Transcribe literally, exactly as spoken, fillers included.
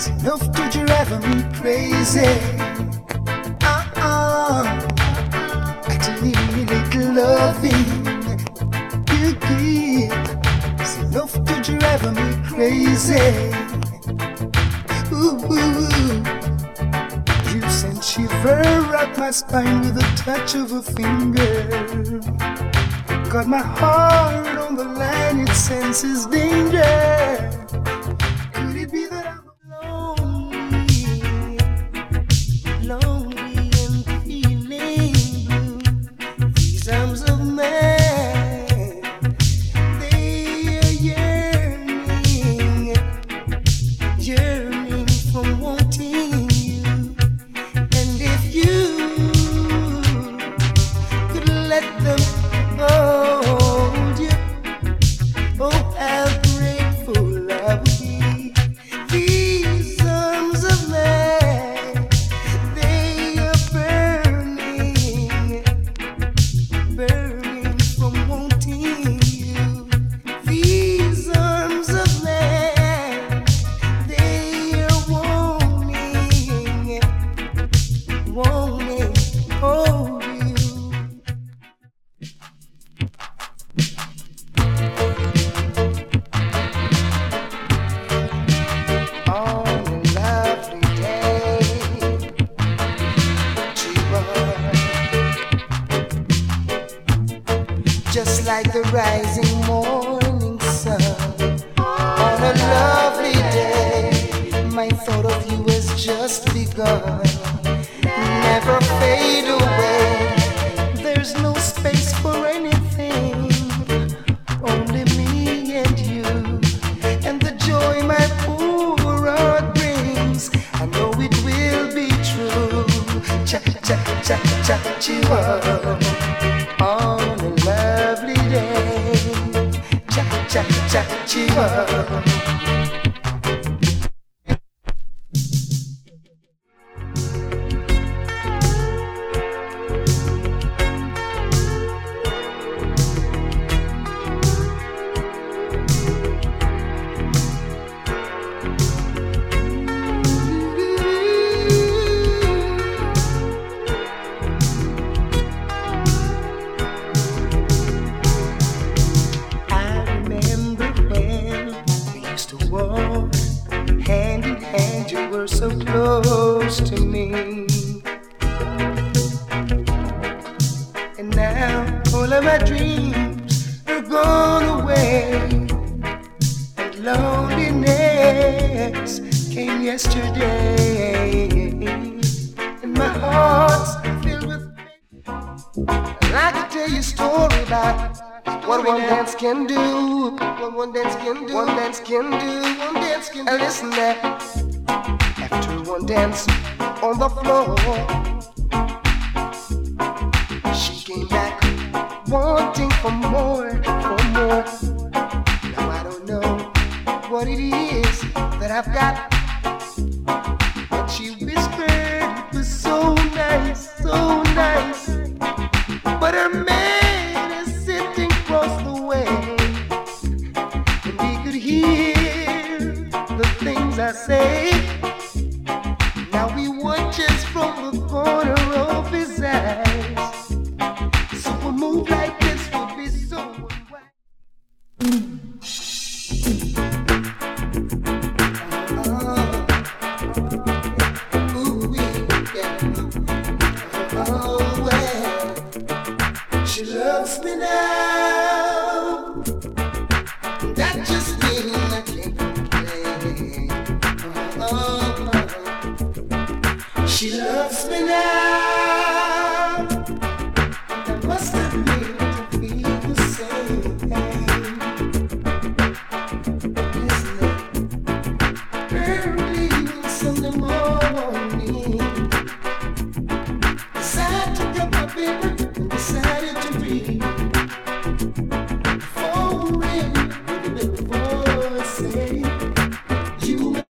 enough to drive me crazy. Uh-uh. I just need a little loving. You give. It's enough to drive me crazy. Ooh, ooh, ooh. You send shiver up my spine with a touch of a finger. Got my heart on the line, it senses danger. Could it be that I'm lonely, lonely and feeling blue? These arms of mine, they are yearning, yearning from wanting you. And if you could let them hold you, oh, how grateful I would be. These arms of mine, they are burning, burning from wanting you. These arms of mine, they are wanting, wanting, oh, you. On a lovely day, just like the rising morning sun. On a lovely day, my thought of you has just begun. Never fade away. There's no space for anything, only me and you, and the joy my poor heart brings. I know it will be true. Cha cha cha cha chihuahua. On a lovely day. Cha cha cha chihuahua. I remember when we used to walk hand in hand, you were so close to me. And now all of my dreams are gone away, and loneliness came yesterday, and my heart's filled with pain. And I could tell you a story about what one dance can do, what one dance can do, one dance can do, one dance can do. And listen there, after one dance on the floor, she came back wanting for more, for more. Now I don't know what it is that I've got, but she whispered it was so nice, so nice. But her man is sitting across the way, and he could hear the things I say. Now he watches from the corner of his eyes. So a move like this would be so unwise. Oh, ooh, yeah. Oh, well, she loves me now. That just means I can't complain. Oh, she loves me now.